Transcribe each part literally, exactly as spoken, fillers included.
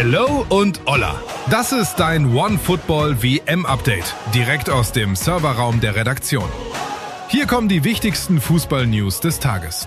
Hello und Hola. Das ist dein OneFootball-W M-Update, direkt aus dem Serverraum der Redaktion. Hier kommen die wichtigsten Fußball-News des Tages.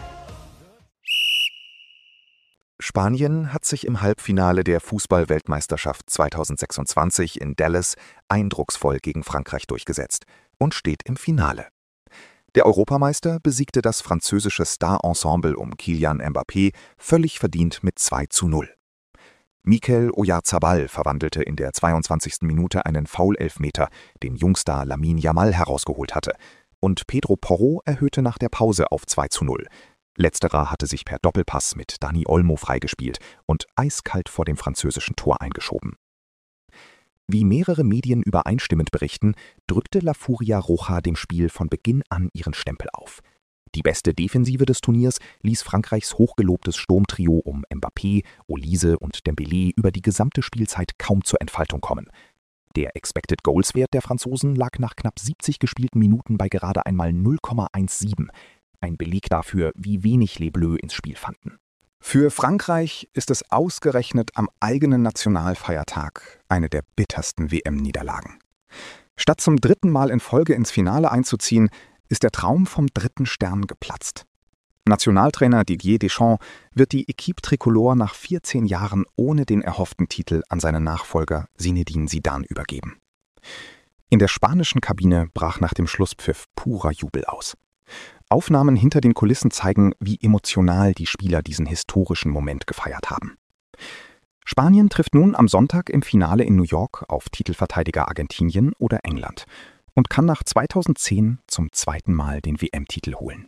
Spanien hat sich im Halbfinale der Fußball-Weltmeisterschaft zweitausendsechsundzwanzig in Dallas eindrucksvoll gegen Frankreich durchgesetzt und steht im Finale. Der Europameister besiegte das französische Star-Ensemble um Kylian Mbappé völlig verdient mit zwei zu null. Mikel Oyarzabal verwandelte in der zweiundzwanzigsten Minute einen Foul-Elfmeter, den Jungstar Lamine Yamal herausgeholt hatte, und Pedro Porro erhöhte nach der Pause auf zwei zu null. Letzterer hatte sich per Doppelpass mit Dani Olmo freigespielt und eiskalt vor dem französischen Tor eingeschoben. Wie mehrere Medien übereinstimmend berichten, drückte La Furia Roja dem Spiel von Beginn an ihren Stempel auf. Die beste Defensive des Turniers ließ Frankreichs hochgelobtes Sturmtrio um Mbappé, Olise und Dembélé über die gesamte Spielzeit kaum zur Entfaltung kommen. Der Expected-Goals-Wert der Franzosen lag nach knapp siebzig gespielten Minuten bei gerade einmal null Komma siebenzehn. Ein Beleg dafür, wie wenig Les Bleus ins Spiel fanden. Für Frankreich ist es ausgerechnet am eigenen Nationalfeiertag eine der bittersten W M-Niederlagen. Statt zum dritten Mal in Folge ins Finale einzuziehen, ist der Traum vom dritten Stern geplatzt. Nationaltrainer Didier Deschamps wird die Équipe Tricolore nach vierzehn Jahren ohne den erhofften Titel an seinen Nachfolger Zinedine Zidane übergeben. In der spanischen Kabine brach nach dem Schlusspfiff purer Jubel aus. Aufnahmen hinter den Kulissen zeigen, wie emotional die Spieler diesen historischen Moment gefeiert haben. Spanien trifft nun am Sonntag im Finale in New York auf Titelverteidiger Argentinien oder England und kann nach zweitausendzehn zum zweiten Mal den W M-Titel holen.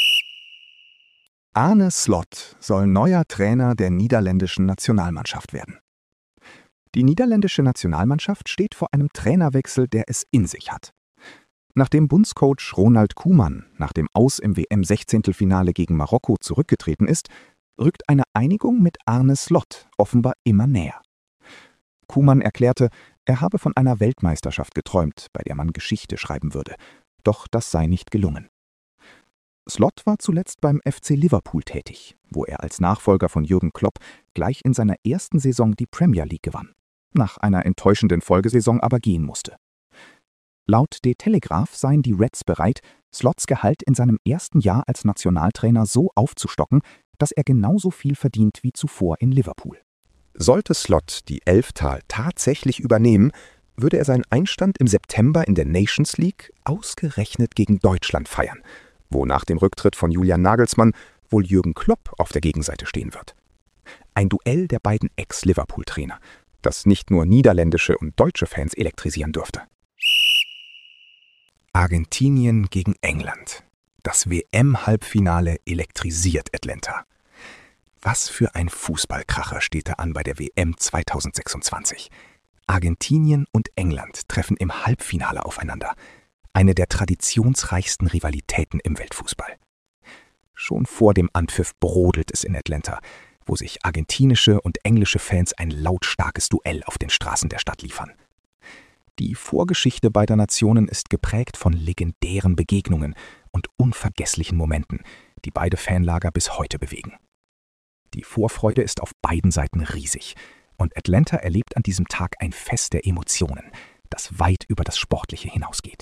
Arne Slot soll neuer Trainer der niederländischen Nationalmannschaft werden. Die niederländische Nationalmannschaft steht vor einem Trainerwechsel, der es in sich hat. Nachdem Bundscoach Ronald Koeman nach dem Aus im W M-Sechzehntelfinale gegen Marokko zurückgetreten ist, rückt eine Einigung mit Arne Slot offenbar immer näher. Koeman erklärte, er habe von einer Weltmeisterschaft geträumt, bei der man Geschichte schreiben würde. Doch das sei nicht gelungen. Slot war zuletzt beim F C Liverpool tätig, wo er als Nachfolger von Jürgen Klopp gleich in seiner ersten Saison die Premier League gewann, nach einer enttäuschenden Folgesaison aber gehen musste. Laut De Telegraaf seien die Reds bereit, Slots Gehalt in seinem ersten Jahr als Nationaltrainer so aufzustocken, dass er genauso viel verdient wie zuvor in Liverpool. Sollte Slot die Elftal tatsächlich übernehmen, würde er seinen Einstand im September in der Nations League ausgerechnet gegen Deutschland feiern, wo nach dem Rücktritt von Julian Nagelsmann wohl Jürgen Klopp auf der Gegenseite stehen wird. Ein Duell der beiden Ex-Liverpool-Trainer, das nicht nur niederländische und deutsche Fans elektrisieren dürfte. Argentinien gegen England. Das W M-Halbfinale elektrisiert Atlanta. Was für ein Fußballkracher steht da an bei der W M zweitausendsechsundzwanzig. Argentinien und England treffen im Halbfinale aufeinander. Eine der traditionsreichsten Rivalitäten im Weltfußball. Schon vor dem Anpfiff brodelt es in Atlanta, wo sich argentinische und englische Fans ein lautstarkes Duell auf den Straßen der Stadt liefern. Die Vorgeschichte beider Nationen ist geprägt von legendären Begegnungen und unvergesslichen Momenten, die beide Fanlager bis heute bewegen. Die Vorfreude ist auf beiden Seiten riesig und Atlanta erlebt an diesem Tag ein Fest der Emotionen, das weit über das Sportliche hinausgeht.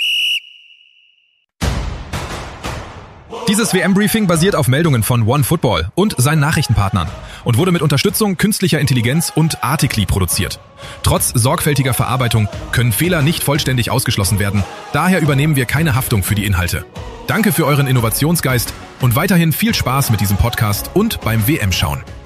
Dieses W M-Briefing basiert auf Meldungen von OneFootball und seinen Nachrichtenpartnern und wurde mit Unterstützung künstlicher Intelligenz und Articly produziert. Trotz sorgfältiger Verarbeitung können Fehler nicht vollständig ausgeschlossen werden, daher übernehmen wir keine Haftung für die Inhalte. Danke für euren Innovationsgeist und weiterhin viel Spaß mit diesem Podcast und beim W M-Schauen.